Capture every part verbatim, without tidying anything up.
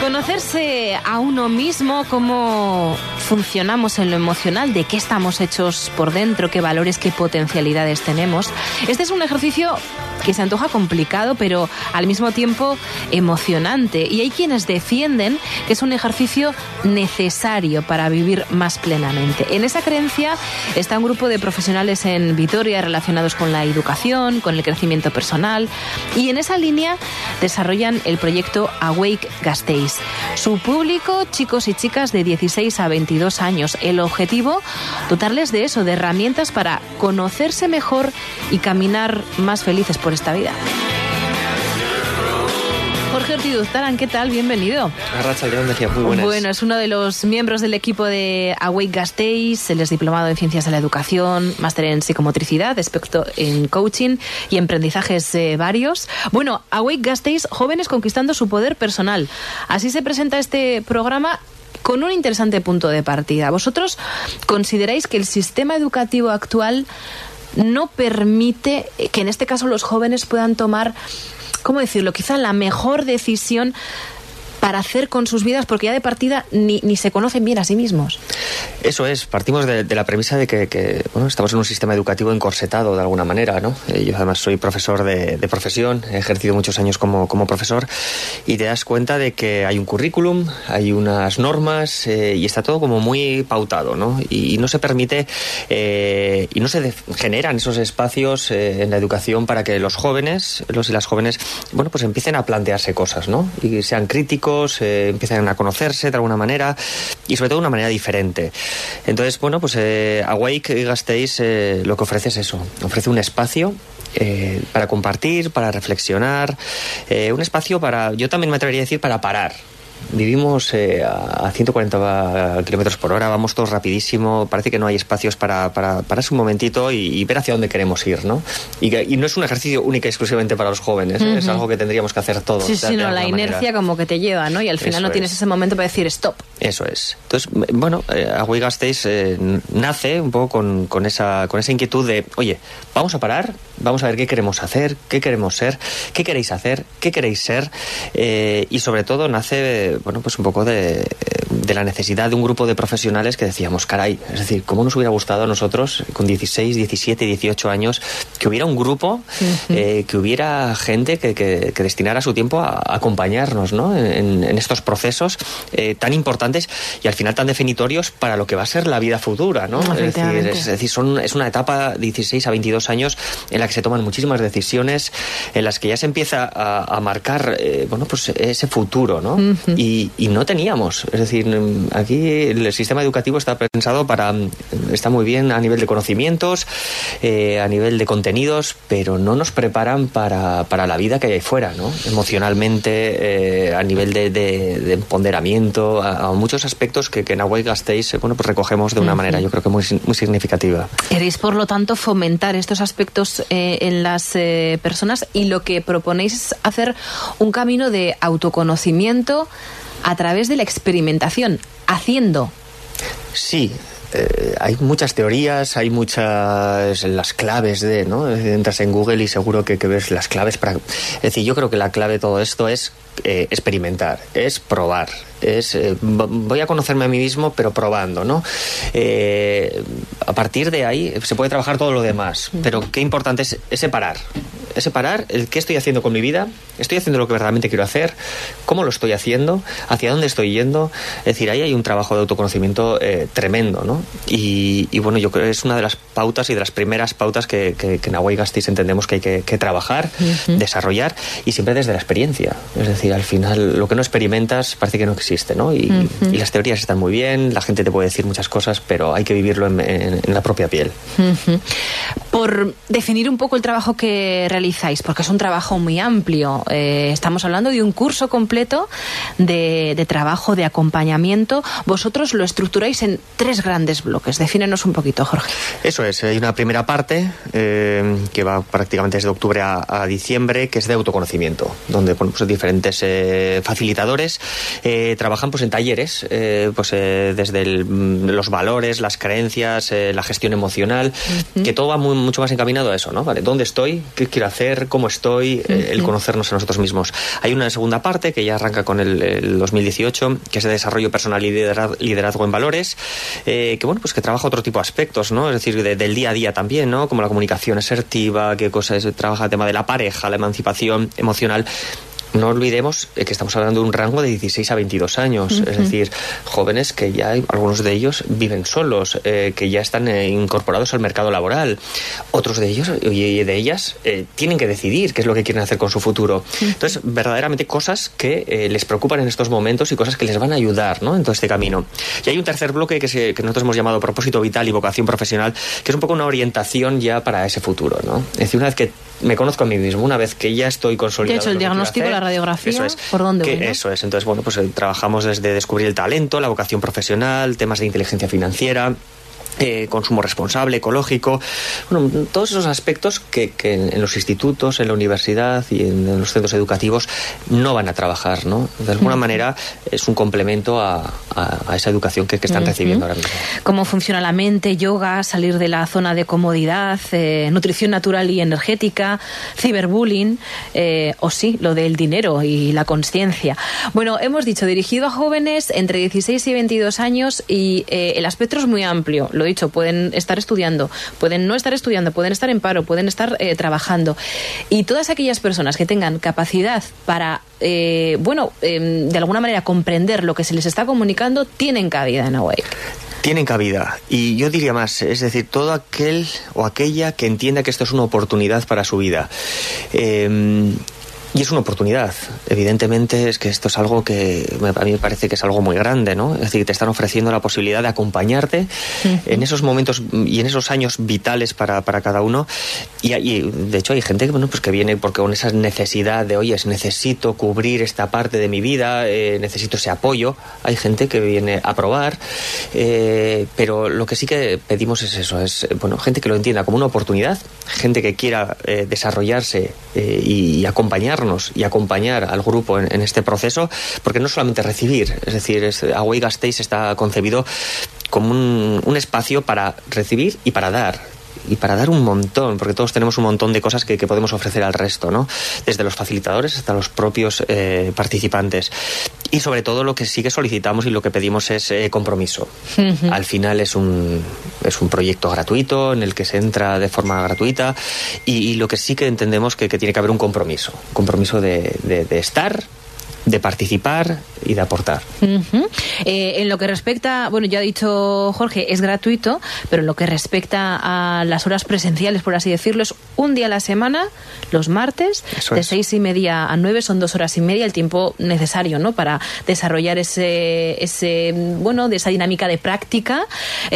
Conocerse a uno mismo, cómo funcionamos en lo emocional, de qué estamos hechos por dentro, qué valores, qué potencialidades tenemos. Este es un ejercicio que se antoja complicado, pero al mismo tiempo emocionante. Y hay quienes defienden que es un ejercicio necesario para vivir más plenamente. En esa creencia está un grupo de profesionales en Vitoria relacionados con la educación, con el crecimiento personal, y en esa línea desarrollan el proyecto Awake Gasteiz. Su público, chicos y chicas de dieciséis a veintidós años. El objetivo, dotarles de eso, de herramientas para conocerse mejor y caminar más felices por esta vida. Jorge Ortiz Uztaran, ¿qué tal? Bienvenido. Arracha, yo me decía muy buenas. Bueno, es uno de los miembros del equipo de Awake Gasteiz. Él es diplomado en Ciencias de la Educación, máster en Psicomotricidad, experto en coaching y emprendizajes eh, varios. Bueno, Awake Gasteiz, jóvenes conquistando su poder personal. Así se presenta este programa, con un interesante punto de partida. ¿Vosotros consideráis que el sistema educativo actual no permite que en este caso los jóvenes puedan tomar, ¿cómo decirlo?, quizá la mejor decisión para hacer con sus vidas, porque ya de partida ni, ni se conocen bien a sí mismos? Eso es, partimos de, de la premisa de que, que bueno, estamos en un sistema educativo encorsetado de alguna manera, ¿no? Eh, yo además soy profesor de, de profesión, he ejercido muchos años como, como profesor, y te das cuenta de que hay un currículum, hay unas normas, eh, y está todo como muy pautado, ¿no? Y, y no se permite, eh, y no se de, generan esos espacios eh, en la educación para que los jóvenes, los y las jóvenes, bueno, pues empiecen a plantearse cosas, ¿no? Y sean críticos, Eh, empiezan a conocerse de alguna manera y sobre todo de una manera diferente. Entonces, bueno, pues eh, Awake Gasteiz eh, lo que ofrece es eso, ofrece un espacio eh, para compartir, para reflexionar, eh, un espacio para, yo también me atrevería a decir, para parar. Vivimos eh, a ciento cuarenta kilómetros por hora, vamos todos rapidísimo, parece que no hay espacios para, para pararse un momentito y, y ver hacia dónde queremos ir, ¿no? Y, que, y no es un ejercicio único y exclusivamente para los jóvenes, ¿eh? Uh-huh. Es algo que tendríamos que hacer todos. Sí, sí, no, la inercia manera. Como que te lleva, ¿no? Y al final Eso no tienes es. ese momento para decir stop. Eso es. Entonces, bueno, eh, Awake Gasteiz eh, nace un poco con, con, esa, con esa inquietud de, oye, vamos a parar, vamos a ver qué queremos hacer, qué queremos ser, qué queréis hacer, qué queréis ser, eh, y sobre todo nace, bueno, pues un poco de, de la necesidad de un grupo de profesionales que decíamos, caray, es decir, ¿cómo nos hubiera gustado a nosotros con dieciséis, diecisiete, dieciocho años que hubiera un grupo, uh-huh. eh, que hubiera gente que, que, que destinara su tiempo a, a acompañarnos, ¿no? en, en estos procesos eh, tan importantes y al final tan definitorios para lo que va a ser la vida futura, ¿no? Es decir, es, es decir son, es una etapa de dieciséis a veintidós años en la que se toman muchísimas decisiones, en las que ya se empieza a, a marcar eh, bueno, pues ese futuro, ¿no? Uh-huh. Y, y no teníamos, es decir, aquí el sistema educativo está pensado para, está muy bien a nivel de conocimientos, eh, a nivel de contenidos, pero no nos preparan para, para la vida que hay ahí fuera, ¿no? Emocionalmente, eh, a nivel de, de, de empoderamiento, a, a muchos aspectos que, que en Awake Gasteiz, bueno, pues recogemos de una uh-huh. manera, yo creo que muy, muy significativa. Queréis, por lo tanto, fomentar estos aspectos eh, en las eh, personas, y lo que proponéis es hacer un camino de autoconocimiento a través de la experimentación, haciendo. Sí. Eh, hay muchas teorías, hay muchas las claves de, ¿no? Entras en Google y seguro que, que ves las claves para... Es decir, yo creo que la clave de todo esto es eh, experimentar, es probar, es eh, voy a conocerme a mí mismo, pero probando, ¿no? Eh, a partir de ahí se puede trabajar todo lo demás, pero qué importante es, es separar. Es separar el qué estoy haciendo con mi vida, estoy haciendo lo que verdaderamente quiero hacer, cómo lo estoy haciendo, hacia dónde estoy yendo. Es decir, ahí hay un trabajo de autoconocimiento eh, tremendo, ¿no? Y, y bueno, yo creo que es una de las pautas y de las primeras pautas que, que, que en Awake Gasteiz entendemos que hay que, que trabajar, uh-huh. desarrollar, y siempre desde la experiencia. Es decir, al final lo que no experimentas parece que no existe, ¿no? Y, uh-huh. y las teorías están muy bien, la gente te puede decir muchas cosas, pero hay que vivirlo en, en, en la propia piel. Uh-huh. Por definir un poco el trabajo que realizáis, porque es un trabajo muy amplio, eh, estamos hablando de un curso completo de, de trabajo, de acompañamiento. Vosotros lo estructuráis en tres grandes bloques. Defínenos un poquito, Jorge. Eso es, hay una primera parte eh, que va prácticamente desde octubre a, a diciembre, que es de autoconocimiento, donde bueno, pues diferentes eh, facilitadores eh, trabajan pues en talleres, eh, pues eh, desde el, los valores, las creencias, eh, la gestión emocional, uh-huh. que todo va muy, mucho más encaminado a eso, ¿no? Vale, ¿dónde estoy? ¿Qué quiero hacer? ¿Cómo estoy? Uh-huh. Eh, el conocernos a nosotros mismos. Hay una segunda parte que ya arranca con el, el dos mil dieciocho, que es de desarrollo personal y liderazgo, liderazgo en valores, eh, que bueno, pues que trabaja otro tipo de aspectos, ¿no? Es decir, de, del día a día también, ¿no? Como la comunicación asertiva, qué cosa es, trabaja el tema de la pareja, la emancipación emocional. No olvidemos que estamos hablando de un rango de dieciséis a veintidós años, uh-huh. es decir, jóvenes que ya, algunos de ellos viven solos, eh, que ya están eh, incorporados al mercado laboral. Otros de ellos y de ellas eh, tienen que decidir qué es lo que quieren hacer con su futuro. Uh-huh. Entonces, verdaderamente cosas que eh, les preocupan en estos momentos y cosas que les van a ayudar, ¿no?, en todo este camino. Y hay un tercer bloque que, se, que nosotros hemos llamado propósito vital y vocación profesional, que es un poco una orientación ya para ese futuro, ¿no? Es decir, una vez que me conozco a mí mismo, una vez que ya estoy consolidado. De hecho, el diagnóstico, la radiografía, eso es, ¿por dónde que, voy, ¿no? Eso es. Entonces, bueno, pues eh, trabajamos desde descubrir el talento, la vocación profesional, temas de inteligencia financiera, Eh, consumo responsable, ecológico, bueno, todos esos aspectos que, que en, en los institutos, en la universidad y en, en los centros educativos no van a trabajar, ¿no? De alguna uh-huh. manera es un complemento a, a, a esa educación que, que están uh-huh. recibiendo ahora mismo. ¿Cómo funciona la mente, yoga, salir de la zona de comodidad, eh, nutrición natural y energética, ciberbullying, eh, o sí, lo del dinero y la consciencia? Bueno, hemos dicho, dirigido a jóvenes entre dieciséis y veintidós años y eh, el aspecto es muy amplio. Lo dicho, pueden estar estudiando, pueden no estar estudiando, pueden estar en paro, pueden estar eh, trabajando. Y todas aquellas personas que tengan capacidad para, eh, bueno, eh, de alguna manera comprender lo que se les está comunicando, tienen cabida en Awake. Tienen cabida. Y yo diría más, es decir, todo aquel o aquella que entienda que esto es una oportunidad para su vida. Eh, Y es una oportunidad. Evidentemente es que esto es algo que a mí me parece que es algo muy grande, ¿no? Es decir, te están ofreciendo la posibilidad de acompañarte uh-huh. en esos momentos y en esos años vitales para, para cada uno. Y, y de hecho hay gente, bueno, pues que viene porque con esa necesidad de, oye, necesito cubrir esta parte de mi vida, eh, necesito ese apoyo. Hay gente que viene a probar, eh, pero lo que sí que pedimos es eso, es, bueno, gente que lo entienda como una oportunidad, gente que quiera eh, desarrollarse eh, y, y acompañarnos y acompañar al grupo en, en este proceso, porque no solamente recibir, es decir, es, Awake Gasteiz está concebido como un, un espacio para recibir y para dar. Y para dar un montón, porque todos tenemos un montón de cosas que, que podemos ofrecer al resto, ¿no? Desde los facilitadores hasta los propios eh, participantes. Y sobre todo lo que sí que solicitamos y lo que pedimos es eh, compromiso. Uh-huh. Al final es un, es un proyecto gratuito en el que se entra de forma gratuita y, y lo que sí que entendemos que, que tiene que haber un compromiso. Compromiso de, de, de estar, de participar y de aportar. Uh-huh. Eh, en lo que respecta, bueno, ya ha dicho Jorge, es gratuito, pero en lo que respecta a las horas presenciales, por así decirlo, es un día a la semana, los martes, Eso de es. seis y media a nueve, son dos horas y media, el tiempo necesario, ¿no?, para desarrollar ese, ese bueno, de esa dinámica de práctica.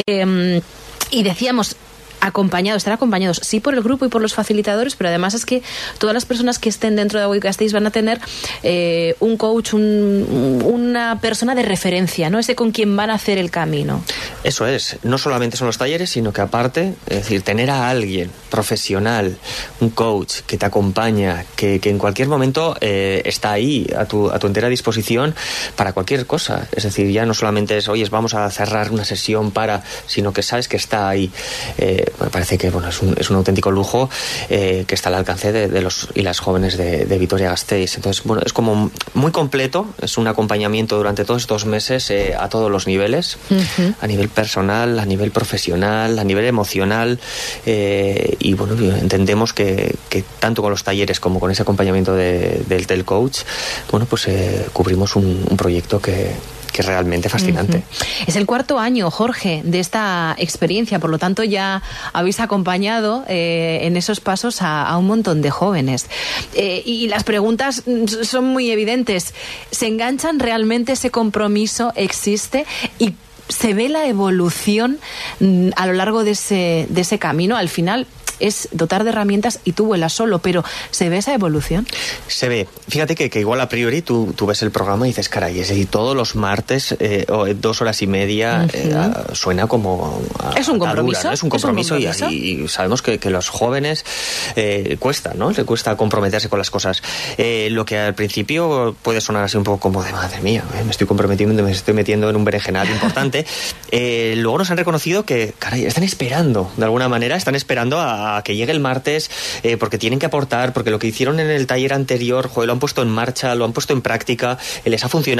Eh, y decíamos, acompañados, estar acompañados, sí, por el grupo y por los facilitadores, pero además es que todas las personas que estén dentro de Awake Gasteiz van a tener eh, un coach, un, una persona de referencia, ¿no? Ese con quien van a hacer el camino. Eso es, no solamente son los talleres, sino que aparte, es decir, tener a alguien profesional, un coach que te acompaña, que, que en cualquier momento eh, está ahí a tu, a tu entera disposición para cualquier cosa. Es decir, ya no solamente es, oye, vamos a cerrar una sesión para, sino que sabes que está ahí. Eh, me parece que bueno, es, un, es un auténtico lujo eh, que está al alcance de, de los y las jóvenes de, de Vitoria-Gasteiz. Entonces, bueno, es como muy completo, es un acompañamiento durante todos estos meses eh, a todos los niveles, uh-huh. a nivel personal, a nivel profesional, a nivel emocional, eh, y bueno, entendemos que, que tanto con los talleres como con ese acompañamiento de, del, del coach, bueno, pues eh, cubrimos un, un proyecto que que es realmente fascinante. Uh-huh. Es el cuarto año, Jorge, de esta experiencia, por lo tanto ya habéis acompañado eh, en esos pasos a, a un montón de jóvenes. Eh, y las preguntas son muy evidentes. ¿Se enganchan realmente? ¿Ese compromiso existe? ¿Y se ve la evolución a lo largo de ese, de ese camino? Al final es dotar de herramientas y tú vuelas solo, pero ¿se ve esa evolución? Se ve. Fíjate que, que igual a priori tú, tú ves el programa y dices, caray, es decir, todos los martes, eh, dos horas y media, uh-huh. eh, suena como a, ¿Es un compromiso? ¿no? Es un compromiso, ¿Es un compromiso? Y, y sabemos que, que los jóvenes eh, cuesta, ¿no? Le cuesta comprometerse con las cosas. Eh, lo que al principio puede sonar así un poco como de, madre mía, eh, me estoy comprometiendo, me estoy metiendo en un berenjenal importante. eh, luego nos han reconocido que, caray, están esperando, de alguna manera, están esperando a a, a que llegue el martes, eh, porque tienen que aportar, porque lo que hicieron en el taller anterior, joder, lo han puesto en marcha, lo han puesto en práctica, eh, les ha funcionado.